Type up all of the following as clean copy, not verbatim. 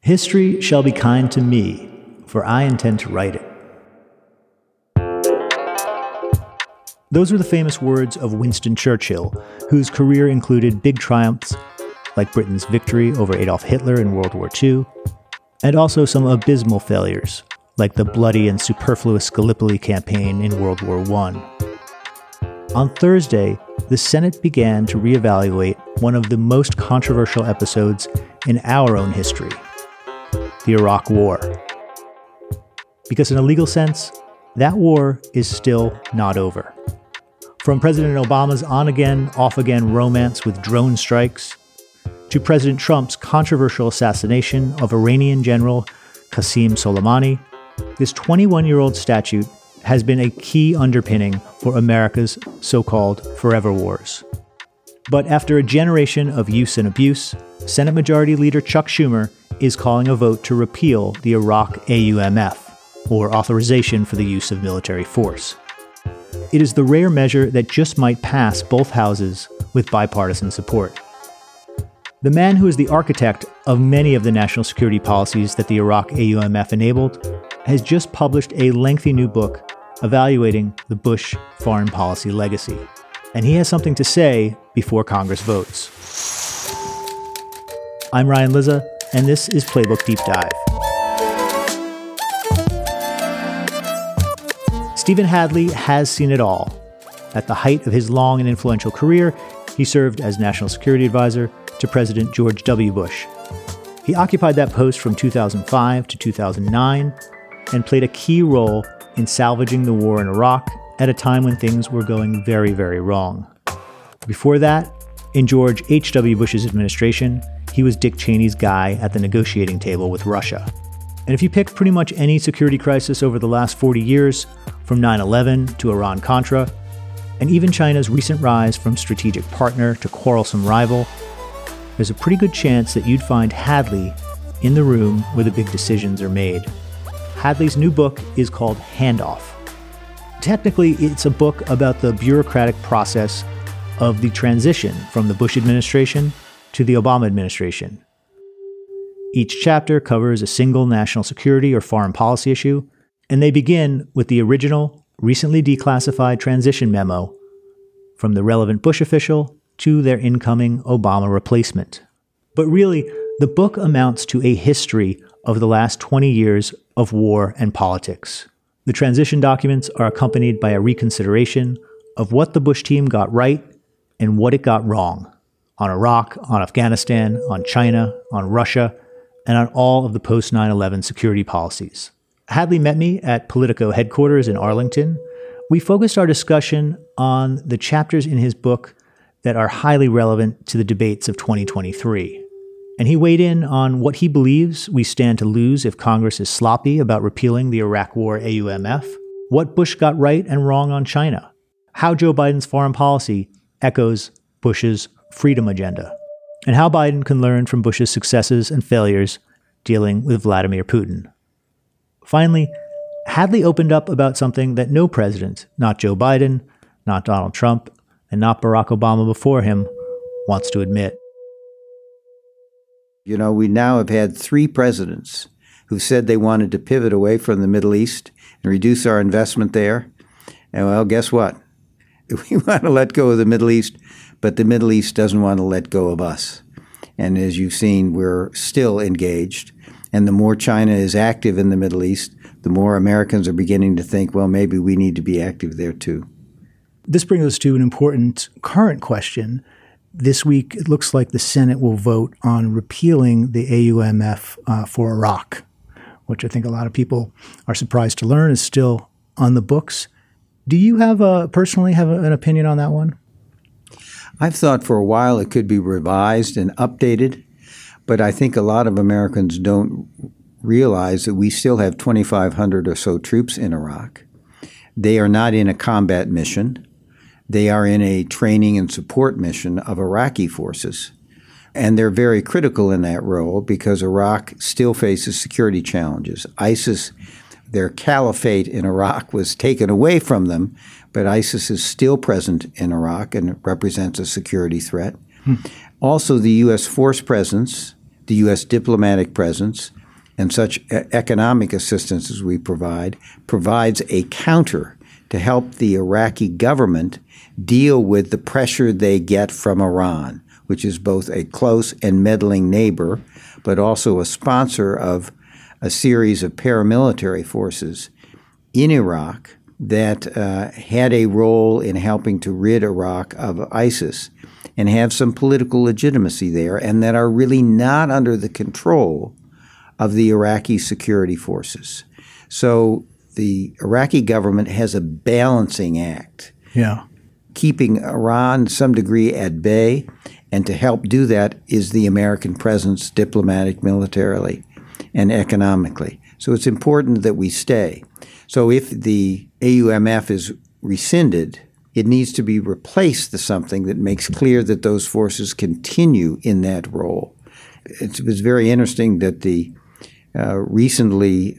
History shall be kind to me, for I intend to write it. Those were the famous words of Winston Churchill, whose career included big triumphs like Britain's victory over Adolf Hitler in World War II, and also some abysmal failures, like the bloody and superfluous Gallipoli campaign in World War I. On Thursday, the Senate began to reevaluate one of the most controversial episodes in our own history, the Iraq War. Because in a legal sense, that war is still not over. From President Obama's on-again, off-again romance with drone strikes, to President Trump's controversial assassination of Iranian General Qasem Soleimani, this 21-year-old statute has been a key underpinning for America's so-called forever wars. But after a generation of use and abuse, Senate Majority Leader Chuck Schumer is calling a vote to repeal the Iraq AUMF, or Authorization for the Use of Military Force. It is the rare measure that just might pass both houses with bipartisan support. The man who is the architect of many of the national security policies that the Iraq AUMF enabled has just published a lengthy new book evaluating the Bush foreign policy legacy. And he has something to say before Congress votes. I'm Ryan Lizza, and this is Playbook Deep Dive. Stephen Hadley has seen it all. At the height of his long and influential career, he served as National Security Advisor to President George W. Bush. He occupied that post from 2005 to 2009 and played a key role in salvaging the war in Iraq at a time when things were going very, very wrong. Before that, in George H.W. Bush's administration, he was Dick Cheney's guy at the negotiating table with Russia. And if you pick pretty much any security crisis over the last 40 years, from 9/11 to Iran-Contra, and even China's recent rise from strategic partner to quarrelsome rival, there's a pretty good chance that you'd find Hadley in the room where the big decisions are made. Hadley's new book is called Handoff. Technically, it's a book about the bureaucratic process of the transition from the Bush administration to the Obama administration. Each chapter covers a single national security or foreign policy issue, and they begin with the original, recently declassified transition memo from the relevant Bush official to their incoming Obama replacement. But really, the book amounts to a history of the last 20 years of war and politics. The transition documents are accompanied by a reconsideration of what the Bush team got right and what it got wrong on Iraq, on Afghanistan, on China, on Russia, and on all of the post-9/11 security policies. Hadley met me at Politico headquarters in Arlington. We focused our discussion on the chapters in his book that are highly relevant to the debates of 2023. And he weighed in on what he believes we stand to lose if Congress is sloppy about repealing the Iraq War AUMF, what Bush got right and wrong on China, how Joe Biden's foreign policy echoes Bush's freedom agenda, and how Biden can learn from Bush's successes and failures dealing with Vladimir Putin. Finally, Hadley opened up about something that no president, not Joe Biden, not Donald Trump, and not Barack Obama before him, wants to admit. You know, we now have had 3 presidents who said they wanted to pivot away from the Middle East and reduce our investment there. And well, guess what? We want to let go of the Middle East, but the Middle East doesn't want to let go of us. And as you've seen, we're still engaged. And the more China is active in the Middle East, the more Americans are beginning to think, well, maybe we need to be active there too. This brings us to an important current question. This week, it looks like the Senate will vote on repealing the AUMF for Iraq, which I think a lot of people are surprised to learn is still on the books. Do you personally have an opinion on that one? I've thought for a while it could be revised and updated, but I think a lot of Americans don't realize that we still have 2,500 or so troops in Iraq. They are not in a combat mission. They are in a training and support mission of Iraqi forces. And they're very critical in that role because Iraq still faces security challenges. ISIS, their caliphate in Iraq was taken away from them, but ISIS is still present in Iraq and represents a security threat. Also, the U.S. force presence, the U.S. diplomatic presence and such economic assistance as we provide provides a counter to help the Iraqi government deal with the pressure they get from Iran, which is both a close and meddling neighbor, but also a sponsor of a series of paramilitary forces in Iraq that had a role in helping to rid Iraq of ISIS and have some political legitimacy there, and that are really not under the control of the Iraqi security forces. So the Iraqi government has a balancing act, keeping Iran to some degree at bay, and to help do that is the American presence diplomatic, militarily, and economically. So it's important that we stay. So if the AUMF is rescinded, it needs to be replaced to something that makes clear that those forces continue in that role. It was very interesting that the recently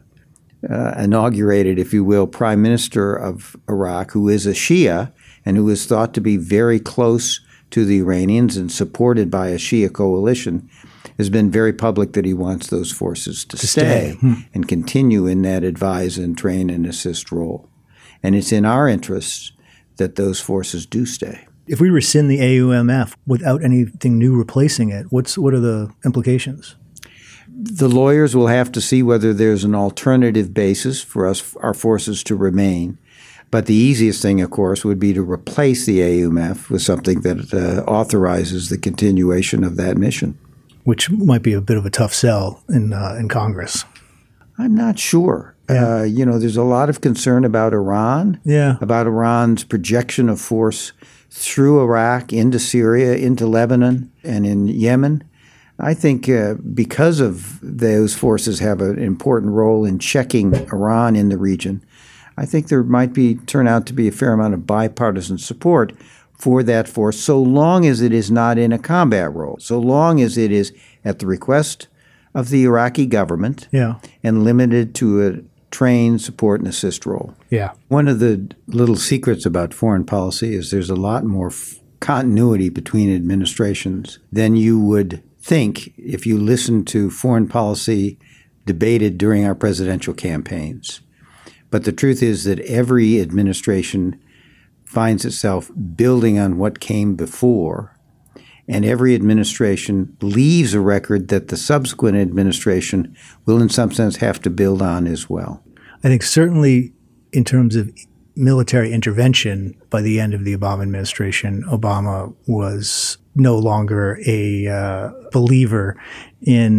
inaugurated, if you will, Prime Minister of Iraq, who is a Shia and who is thought to be very close to the Iranians and supported by a Shia coalition, has been very public that he wants those forces to stay and continue in that advise and train and assist role. And it's in our interests that those forces do stay. If we rescind the AUMF without anything new replacing it, what are the implications? The lawyers will have to see whether there's an alternative basis for our forces to remain. But the easiest thing, of course, would be to replace the AUMF with something that authorizes the continuation of that mission. Which might be a bit of a tough sell in Congress. I'm not sure. Yeah. There's a lot of concern about Iran, about Iran's projection of force through Iraq, into Syria, into Lebanon, and in Yemen. I think because of those forces have an important role in checking Iran in the region, I think there might turn out to be a fair amount of bipartisan support for that force, so long as it is not in a combat role, so long as it is at the request of the Iraqi government and limited to a train, support, and assist role. Yeah. One of the little secrets about foreign policy is there's a lot more continuity between administrations than you would think if you listen to foreign policy debated during our presidential campaigns. But the truth is that every administration finds itself building on what came before, and every administration leaves a record that the subsequent administration will in some sense have to build on as well. I think certainly in terms of military intervention, by the end of the Obama administration, Obama was no longer a believer in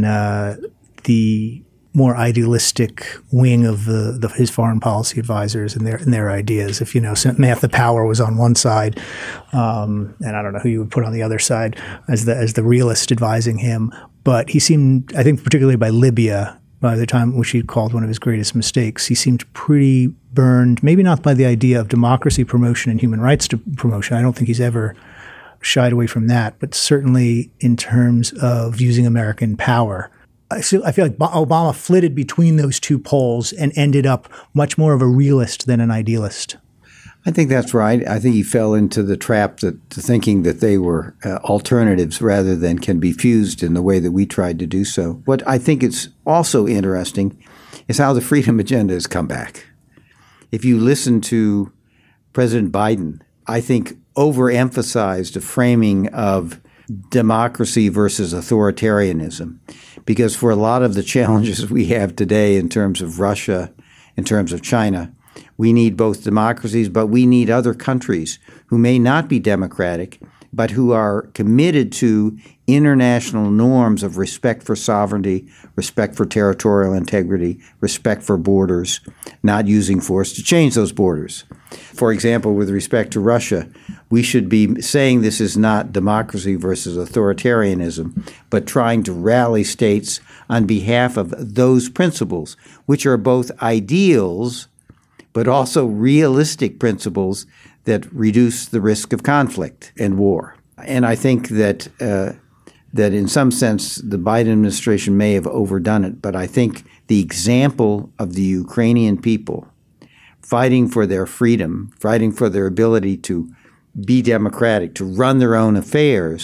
the more idealistic wing of his foreign policy advisors and their ideas. If Samantha Power was on one side, and I don't know who you would put on the other side as the realist advising him, but he seemed, I think, particularly by Libya, by the time which he called one of his greatest mistakes, he seemed pretty burned. Maybe not by the idea of democracy promotion and human rights promotion. I don't think he's ever shied away from that, but certainly in terms of using American power. I feel like Obama flitted between those two poles and ended up much more of a realist than an idealist. I think that's right. I think he fell into the trap to thinking that they were alternatives rather than can be fused in the way that we tried to do so. What I think is also interesting is how the freedom agenda has come back. If you listen to President Biden, I think overemphasized a framing of democracy versus authoritarianism, because for a lot of the challenges we have today in terms of Russia, in terms of China, we need both democracies, but we need other countries who may not be democratic, but who are committed to international norms of respect for sovereignty, respect for territorial integrity, respect for borders, not using force to change those borders. For example, with respect to Russia, we should be saying this is not democracy versus authoritarianism, but trying to rally states on behalf of those principles, which are both ideals, but also realistic principles that reduce the risk of conflict and war. And I think that that in some sense the Biden administration may have overdone it, but I think the example of the Ukrainian people fighting for their freedom, fighting for their ability to be democratic, to run their own affairs,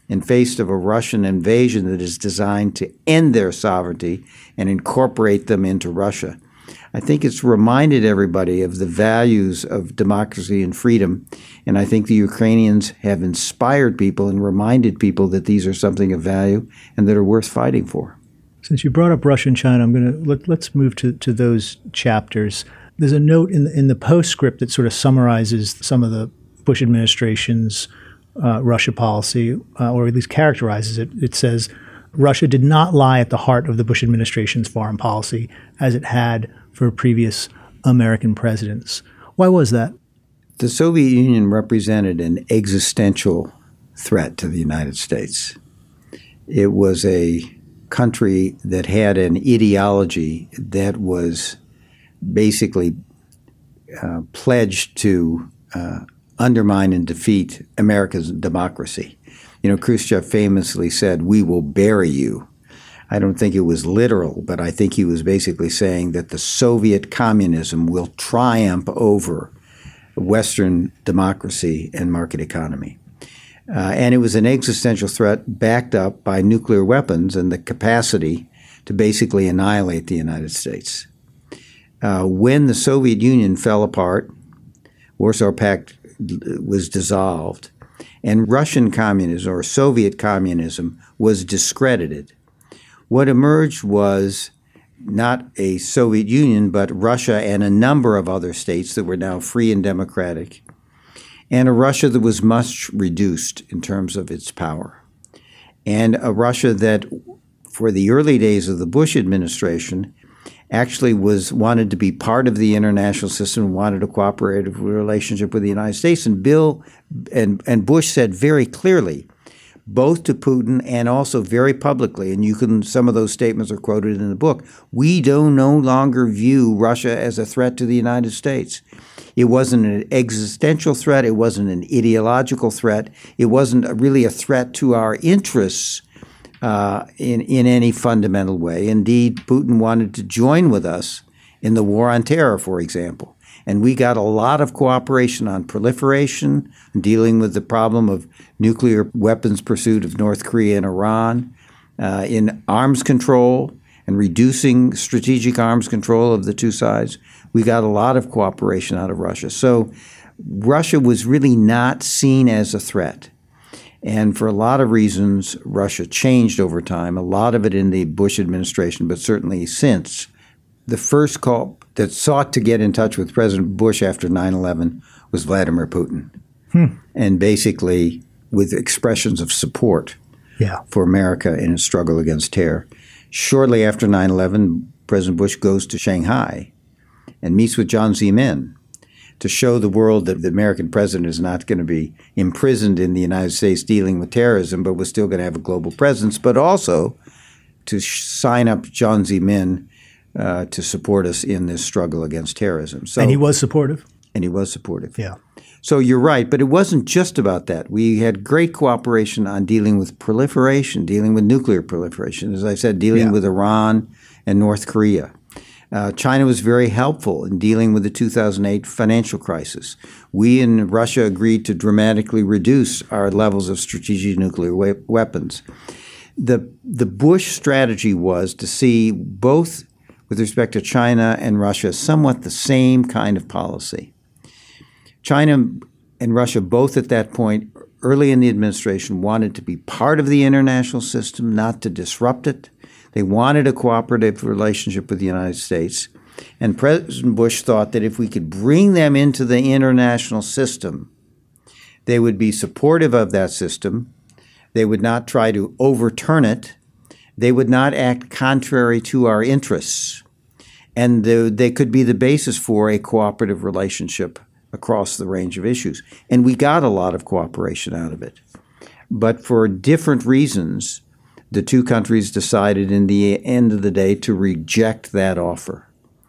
in face of a Russian invasion that is designed to end their sovereignty and incorporate them into Russia. I think it's reminded everybody of the values of democracy and freedom, and I think the Ukrainians have inspired people and reminded people that these are something of value and that are worth fighting for. Since you brought up Russia and China, let's move to those chapters. There's a note in the postscript that sort of summarizes some of the Bush administration's Russia policy, or at least characterizes it. It says, Russia did not lie at the heart of the Bush administration's foreign policy as it had for previous American presidents. Why was that? The Soviet Union represented an existential threat to the United States. It was a country that had an ideology that was basically pledged to undermine and defeat America's democracy. You know, Khrushchev famously said, "We will bury you." I don't think it was literal, but I think he was basically saying that the Soviet communism will triumph over Western democracy and market economy. And it was an existential threat backed up by nuclear weapons and the capacity to basically annihilate the United States. When the Soviet Union fell apart, Warsaw Pact was dissolved, and Russian communism or Soviet communism was discredited. What emerged was not a Soviet Union, but Russia and a number of other states that were now free and democratic, and a Russia that was much reduced in terms of its power, and a Russia that, for the early days of the Bush administration, actually wanted to be part of the international system, wanted a cooperative relationship with the United States. And Bill and Bush said very clearly, both to Putin and also very publicly, and some of those statements are quoted in the book, we do no longer view Russia as a threat to the United States. It wasn't an existential threat. It wasn't an ideological threat. It wasn't really a threat to our interests in any fundamental way. Indeed, Putin wanted to join with us in the war on terror, for example. And we got a lot of cooperation on proliferation, dealing with the problem of nuclear weapons pursuit of North Korea and Iran, in arms control and reducing strategic arms control of the two sides. We got a lot of cooperation out of Russia. So Russia was really not seen as a threat. And for a lot of reasons, Russia changed over time, a lot of it in the Bush administration, but certainly since. The first call that sought to get in touch with President Bush after 9/11 was Vladimir Putin, and basically with expressions of support for America in its struggle against terror. Shortly after 9/11, President Bush goes to Shanghai and meets with Jiang Zemin to show the world that the American president is not going to be imprisoned in the United States dealing with terrorism, but was still going to have a global presence, but also to sign up Jiang Zemin to support us in this struggle against terrorism. So, and he was supportive? And he was supportive. Yeah. So you're right, but it wasn't just about that. We had great cooperation on dealing with proliferation, dealing with nuclear proliferation, as I said, dealing with Iran and North Korea. China was very helpful in dealing with the 2008 financial crisis. We in Russia agreed to dramatically reduce our levels of strategic nuclear weapons. The Bush strategy was to see both with respect to China and Russia somewhat the same kind of policy. China and Russia both at that point, early in the administration, wanted to be part of the international system, not to disrupt it. They wanted a cooperative relationship with the United States. And President Bush thought that if we could bring them into the international system, they would be supportive of that system. They would not try to overturn it. They would not act contrary to our interests. And they could be the basis for a cooperative relationship across the range of issues. And we got a lot of cooperation out of it. But for different reasons, the two countries decided in the end of the day to reject that offer.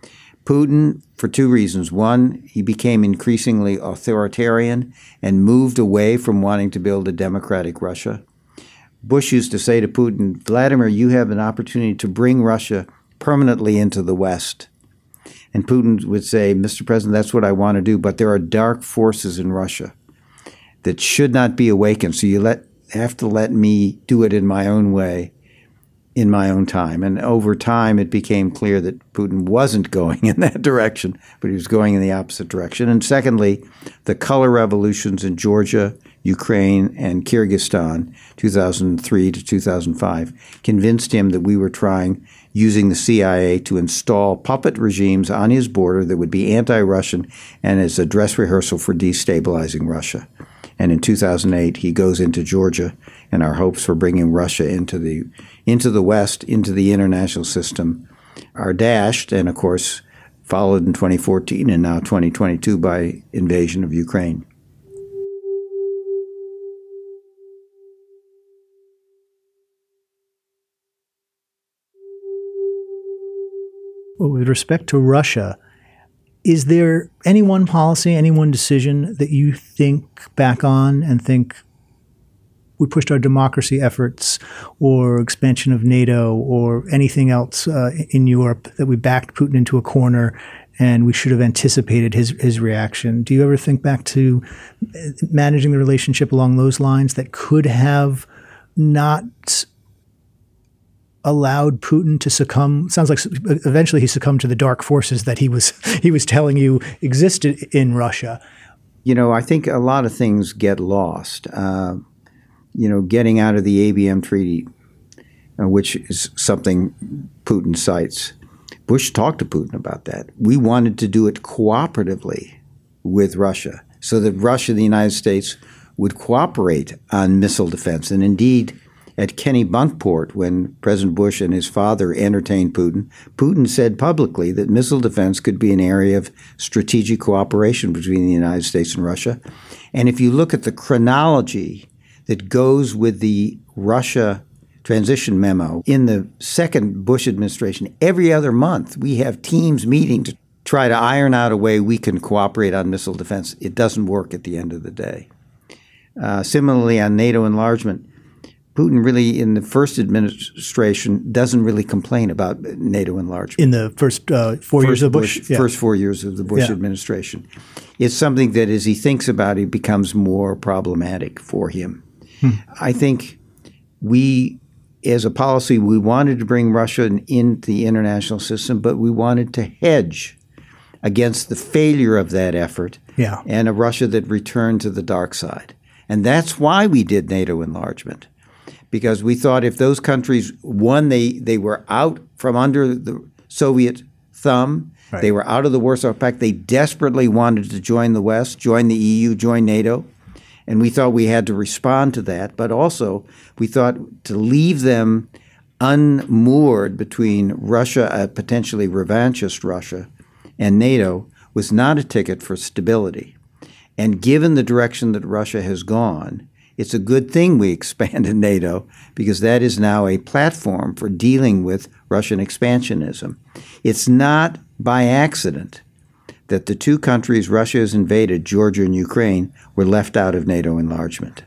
Putin, for two reasons. One, he became increasingly authoritarian and moved away from wanting to build a democratic Russia. Bush used to say to Putin, Vladimir, you have an opportunity to bring Russia permanently into the West. And Putin would say, Mr. President, that's what I want to do, but there are dark forces in Russia that should not be awakened. So you let have to let me do it in my own way, in my own time. And over time, it became clear that Putin wasn't going in that direction, but he was going in the opposite direction. And secondly, the color revolutions in Georgia, Ukraine, and Kyrgyzstan, 2003 to 2005, convinced him that we were trying, using the CIA, to install puppet regimes on his border that would be anti-Russian and as a dress rehearsal for destabilizing Russia. And in 2008, he goes into Georgia, and our hopes for bringing Russia into the West, into the international system, are dashed, and of course, followed in 2014 and now 2022 by invasion of Ukraine. Well, with respect to Russia, is there any one policy, any one decision that you think back on and think we pushed our democracy efforts or expansion of NATO or anything else in Europe that we backed Putin into a corner and we should have anticipated his reaction? Do you ever think back to managing the relationship along those lines that could have not allowed Putin to succumb? Sounds like eventually he succumbed to the dark forces that he was telling you existed in Russia. I think a lot of things get lost. Getting out of the ABM treaty, which is something Putin cites. Bush talked to Putin about that. We wanted to do it cooperatively with Russia so that Russia and the United States would cooperate on missile defense. And indeed, at Kennebunkport, when President Bush and his father entertained Putin, Putin said publicly that missile defense could be an area of strategic cooperation between the United States and Russia. And if you look at the chronology that goes with the Russia transition memo, in the second Bush administration, every other month we have teams meeting to try to iron out a way we can cooperate on missile defense. It doesn't work at the end of the day. Similarly, on NATO enlargement, Putin really, in the first administration, doesn't really complain about NATO enlargement. In the first 4 years of Bush? First 4 years of the Bush administration. It's something that as he thinks about it, becomes more problematic for him. I think we, as a policy, we wanted to bring Russia into the international system, but we wanted to hedge against the failure of that effort and a Russia that returned to the dark side. And that's why we did NATO enlargement. Because we thought if those countries, one, they were out from under the Soviet thumb, they were out of the Warsaw Pact, they desperately wanted to join the West, join the EU, join NATO, and we thought we had to respond to that. But also, we thought to leave them unmoored between Russia, a potentially revanchist Russia, and NATO was not a ticket for stability. And given the direction that Russia has gone, it's a good thing we expanded NATO because that is now a platform for dealing with Russian expansionism. It's not by accident that the two countries Russia has invaded, Georgia and Ukraine, were left out of NATO enlargement.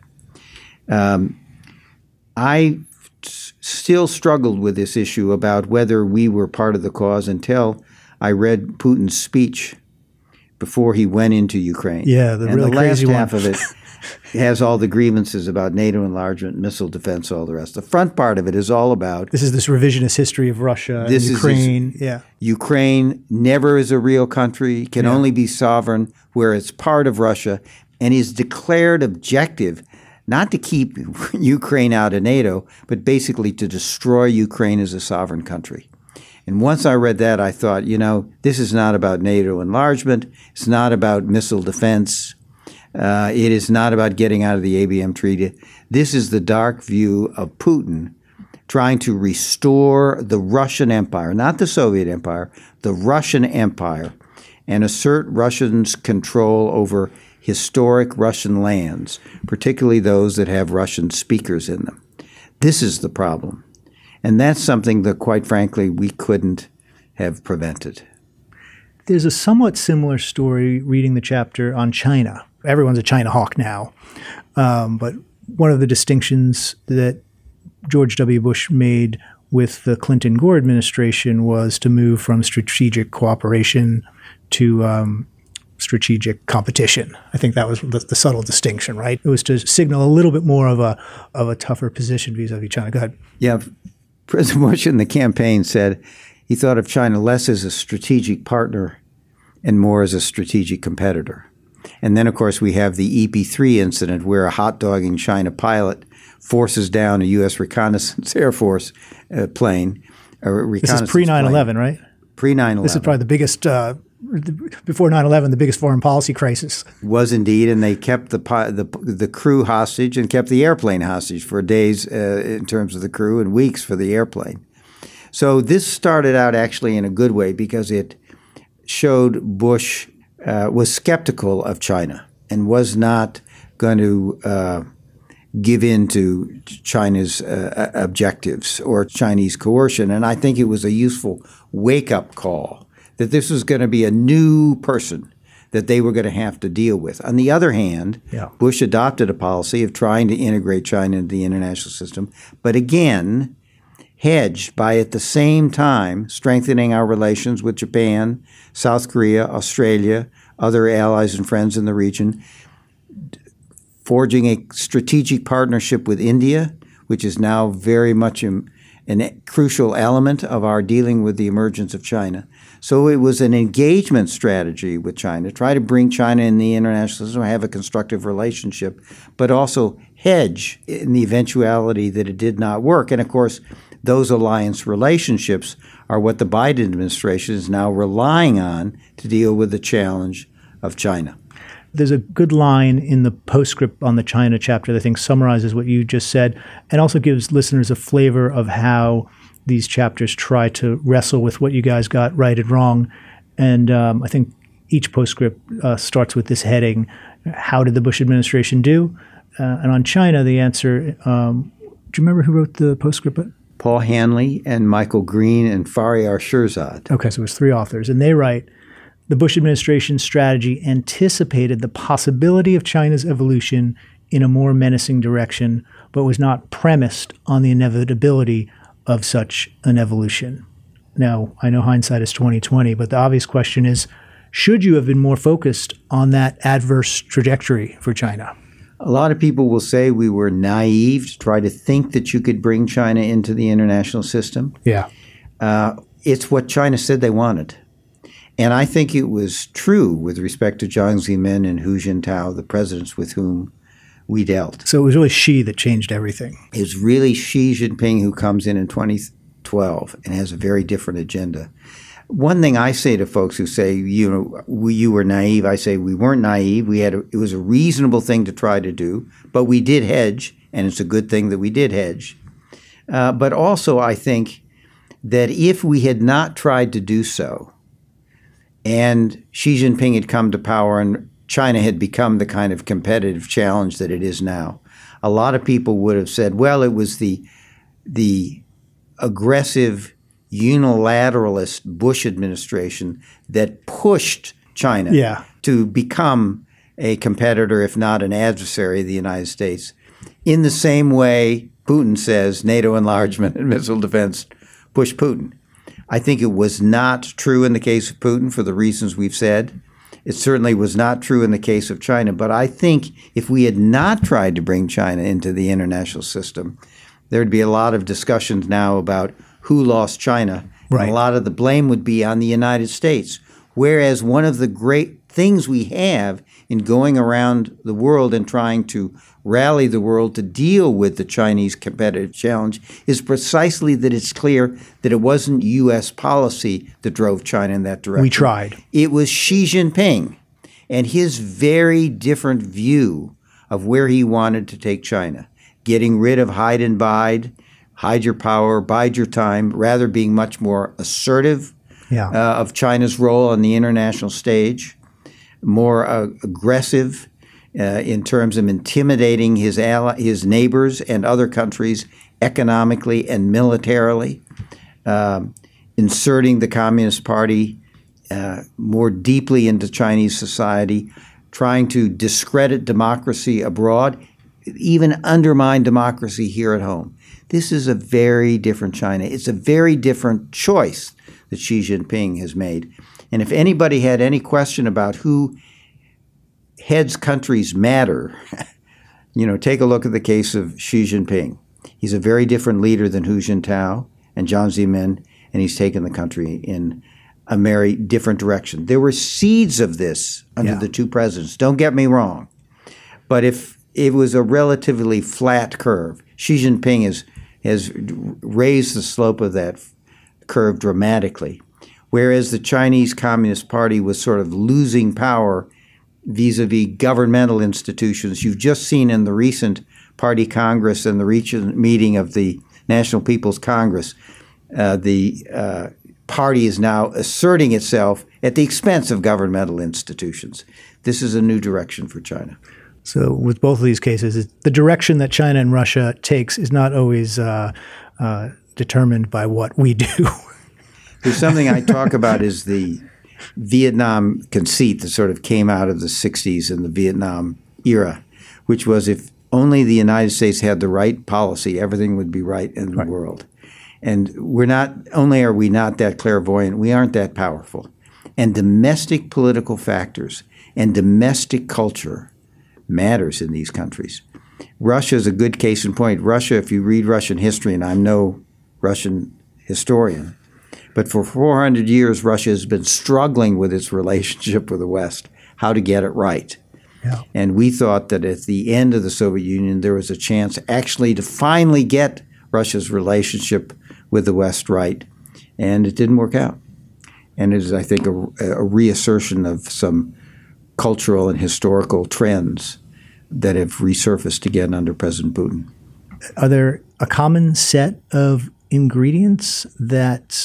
I still struggled with this issue about whether we were part of the cause until I read Putin's speech before he went into Ukraine. Yeah, the really crazy one. And the last half of it has all the grievances about NATO enlargement, missile defense, all the rest. The front part of it is all about this revisionist history of Russia and Ukraine. Ukraine never is a real country, can only be sovereign where it's part of Russia, and his declared objective not to keep Ukraine out of NATO, but basically to destroy Ukraine as a sovereign country. And once I read that, I thought, this is not about NATO enlargement. It's not about missile defense. It is not about getting out of the ABM treaty. This is the dark view of Putin trying to restore the Russian Empire, not the Soviet Empire, the Russian Empire, and assert Russians' control over historic Russian lands, particularly those that have Russian speakers in them. This is the problem. And that's something that, quite frankly, we couldn't have prevented. There's a somewhat similar story reading the chapter on China. Everyone's a China hawk now. But one of the distinctions that George W. Bush made with the Clinton-Gore administration was to move from strategic cooperation to strategic competition. I think that was the subtle distinction, right? It was to signal a little bit more of a tougher position vis-a-vis China. Go ahead. Yeah, President Bush in the campaign said he thought of China less as a strategic partner and more as a strategic competitor. And then, of course, we have the EP-3 incident where a hot-dogging China pilot forces down a U.S. reconnaissance Air Force plane. This is pre-9/11, right? Pre-9/11. This is probably the biggest, before 9/11, the biggest foreign policy crisis. Was indeed, and they kept the crew hostage and kept the airplane hostage for days in terms of the crew and weeks for the airplane. So this started out actually in a good way because it showed Bush was skeptical of China and was not going to give in to China's objectives or Chinese coercion. And I think it was a useful wake-up call that this was going to be a new person that they were going to have to deal with. On the other hand, Bush adopted a policy of trying to integrate China into the international system, but again, hedged by at the same time strengthening our relations with Japan, South Korea, Australia, other allies and friends in the region, forging a strategic partnership with India, which is now very much a crucial element of our dealing with the emergence of China. So it was an engagement strategy with China, try to bring China in the international system, have a constructive relationship, but also hedge in the eventuality that it did not work. And of course, those alliance relationships are what the Biden administration is now relying on to deal with the challenge of China. There's a good line in the postscript on the China chapter that I think summarizes what you just said and also gives listeners a flavor of how these chapters try to wrestle with what you guys got right and wrong. And I think each postscript starts with this heading, how did the Bush administration do? And on China, the answer, do you remember who wrote the postscript? Paul Hanley and Michael Green and Faryar Shirzad. Okay, so it was three authors. And they write, the Bush administration's strategy anticipated the possibility of China's evolution in a more menacing direction, but was not premised on the inevitability of such an evolution. Now, I know hindsight is 20/20, but the obvious question is, should you have been more focused on that adverse trajectory for China? A lot of people will say we were naive to try to think that you could bring China into the international system. Yeah. It's what China said they wanted. And I think it was true with respect to Jiang Zemin and Hu Jintao, the presidents with whom we dealt. So it was really Xi that changed everything. It's really Xi Jinping who comes in 2012 and has a very different agenda. One thing I say to folks who say, you were naive, I say we weren't naive. It was a reasonable thing to try to do, but we did hedge, and it's a good thing that we did hedge. But also I think that if we had not tried to do so, and Xi Jinping had come to power and China had become the kind of competitive challenge that it is now, a lot of people would have said, well, it was the aggressive unilateralist Bush administration that pushed China to become a competitor, if not an adversary of the United States. In the same way, Putin says NATO enlargement and missile defense pushed Putin. I think it was not true in the case of Putin for the reasons we've said. It certainly was not true in the case of China. But I think if we had not tried to bring China into the international system, there'd be a lot of discussions now about who lost China. Right. And a lot of the blame would be on the United States. Whereas one of the great things we have in going around the world and trying to rally the world to deal with the Chinese competitive challenge is precisely that it's clear that it wasn't U.S. policy that drove China in that direction. We tried. It was Xi Jinping and his very different view of where he wanted to take China, getting rid of hide and bide, hide your power, bide your time, rather being much more assertive of China's role on the international stage, more aggressive in terms of intimidating his neighbors and other countries economically and militarily, inserting the Communist Party more deeply into Chinese society, trying to discredit democracy abroad, even undermine democracy here at home. This is a very different China. It's a very different choice that Xi Jinping has made. And if anybody had any question about who heads countries matter, take a look at the case of Xi Jinping. He's a very different leader than Hu Jintao and Jiang Zemin, and he's taken the country in a very different direction. There were seeds of this under the two presidents. Don't get me wrong. But if it was a relatively flat curve, Xi Jinping has raised the slope of that curve dramatically, whereas the Chinese Communist Party was sort of losing power vis-a-vis governmental institutions. You've just seen in the recent Party Congress and the recent meeting of the National People's Congress, the party is now asserting itself at the expense of governmental institutions. This is a new direction for China. So with both of these cases, the direction that China and Russia takes is not always determined by what we do. There's something I talk about is the Vietnam conceit that sort of came out of the 60s and the Vietnam era, which was if only the United States had the right policy, everything would be right in the world. And we're not only are we not that clairvoyant, we aren't that powerful. And domestic political factors and domestic culture matters in these countries. Russia is a good case in point. Russia, if you read Russian history, and I'm no Russian historian, but for 400 years, Russia has been struggling with its relationship with the West, how to get it right. Yeah. And we thought that at the end of the Soviet Union, there was a chance actually to finally get Russia's relationship with the West right, and it didn't work out. And it is, I think, a reassertion of some cultural and historical trends that have resurfaced again under President Putin. Are there a common set of ingredients that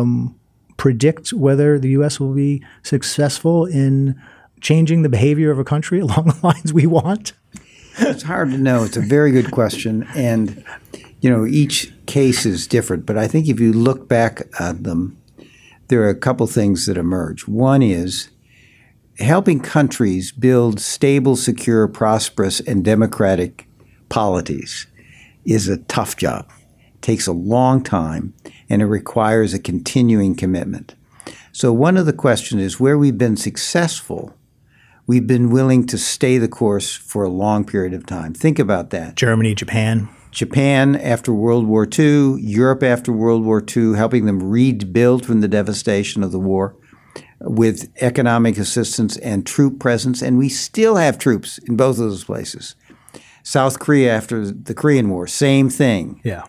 predict whether the U.S. will be successful in changing the behavior of a country along the lines we want? It's hard to know. It's a very good question. And, each case is different. But I think if you look back at them, there are a couple things that emerge. One is helping countries build stable, secure, prosperous, and democratic polities is a tough job. It takes a long time, and it requires a continuing commitment. So one of the questions is where we've been successful, we've been willing to stay the course for a long period of time. Think about that. Germany, Japan. Japan after World War II, Europe after World War II, helping them rebuild from the devastation of the war with economic assistance and troop presence. And we still have troops in both of those places. South Korea after the Korean War, same thing. Yeah.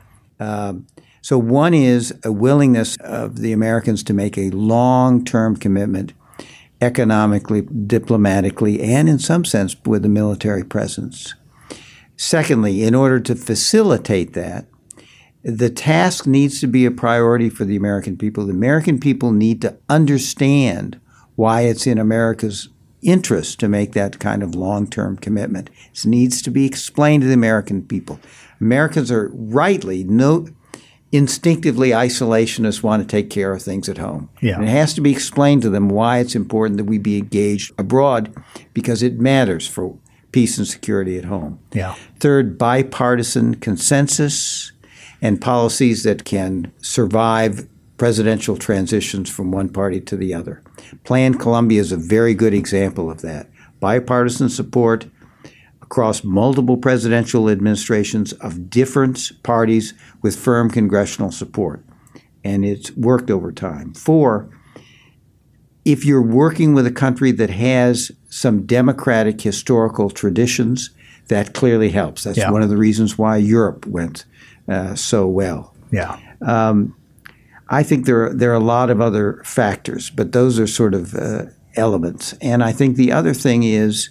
So one is a willingness of the Americans to make a long-term commitment economically, diplomatically, and in some sense with a military presence. Secondly, in order to facilitate that, the task needs to be a priority for the American people. The American people need to understand why it's in America's interest to make that kind of long-term commitment. It needs to be explained to the American people. Americans are rightly instinctively isolationists, want to take care of things at home. Yeah. And it has to be explained to them why it's important that we be engaged abroad because it matters for peace and security at home. Yeah. Third, bipartisan consensus and policies that can survive presidential transitions from one party to the other. Plan Colombia is a very good example of that. Bipartisan support across multiple presidential administrations of different parties with firm congressional support. And it's worked over time. 4, if you're working with a country that has some democratic historical traditions, that clearly helps. That's one of the reasons why Europe went so well. Yeah. I think there are a lot of other factors, but those are sort of elements. And I think the other thing is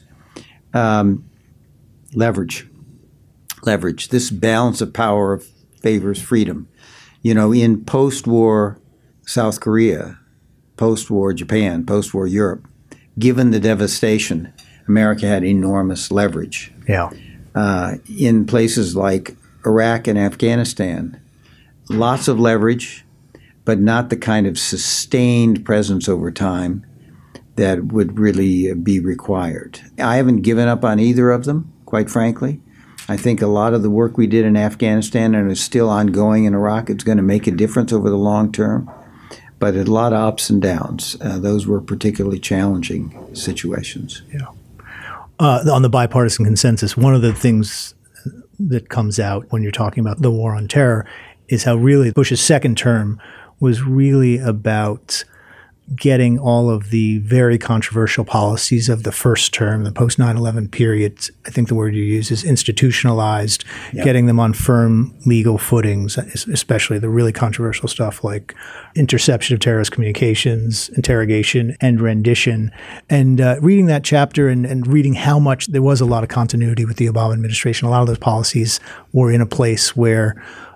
leverage. Leverage. This balance of power favors freedom. In post-war South Korea, post-war Japan, post-war Europe, given the devastation, America had enormous leverage. Yeah. In places like Iraq and Afghanistan, lots of leverage, but not the kind of sustained presence over time that would really be required. I haven't given up on either of them, quite frankly. I think a lot of the work we did in Afghanistan and is still ongoing in Iraq is going to make a difference over the long term, but a lot of ups and downs. Those were particularly challenging situations. Yeah. on the bipartisan consensus, one of the things that comes out when you're talking about the war on terror is how really Bush's second term was really about getting all of the very controversial policies of the first term, the post 9/11 period. I think the word you use is institutionalized, getting them on firm legal footings, especially the really controversial stuff like interception of terrorist communications, interrogation, and rendition. And reading that chapter and reading how much there was a lot of continuity with the Obama administration, a lot of those policies were in a place where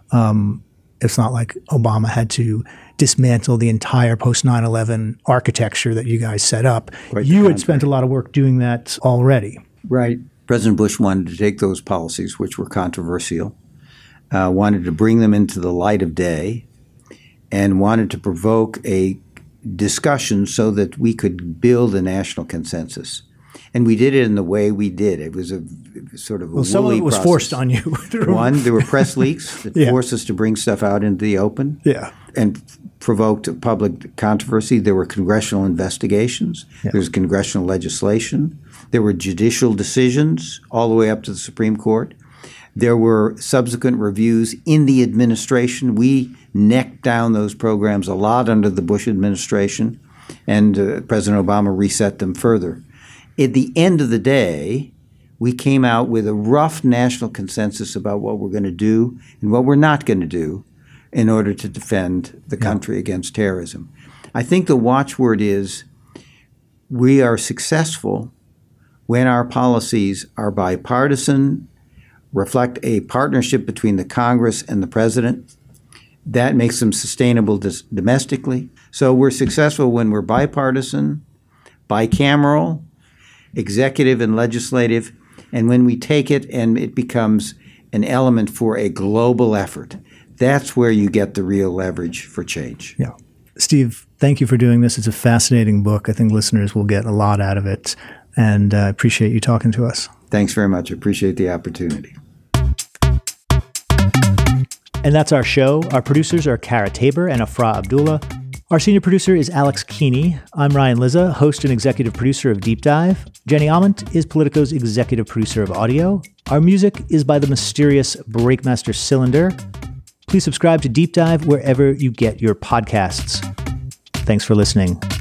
it's not like Obama had to dismantle the entire post 9/11 architecture that you guys set up. You had spent a lot of work doing that already. Right. President Bush wanted to take those policies, which were controversial, wanted to bring them into the light of day, and wanted to provoke a discussion so that we could build a national consensus. And we did it in the way we did. It was a sort of a woolly some of it was process. forced on you. One, there were press leaks that forced us to bring stuff out into the open and provoked public controversy. There were congressional investigations. There was congressional legislation. There were judicial decisions all the way up to the Supreme Court. There were subsequent reviews in the administration. We necked down those programs a lot under the Bush administration, and President Obama reset them further. At the end of the day, we came out with a rough national consensus about what we're going to do and what we're not going to do in order to defend the country against terrorism. I think the watchword is we are successful when our policies are bipartisan, reflect a partnership between the Congress and the president. That makes them sustainable domestically. So we're successful when we're bipartisan, bicameral, executive and legislative, and when we take it and it becomes an element for a global effort. That's where you get the real leverage for change. Yeah. Steve, thank you for doing this. It's a fascinating book. I think listeners will get a lot out of it, and I appreciate you talking to us. Thanks very much. I appreciate the opportunity. And that's our show. Our producers are Kara Tabor and Afra Abdullah. Our senior producer is Alex Keeney. I'm Ryan Lizza, host and executive producer of Deep Dive. Jenny Ament is Politico's executive producer of audio. Our music is by the mysterious Breakmaster Cylinder. Please subscribe to Deep Dive wherever you get your podcasts. Thanks for listening.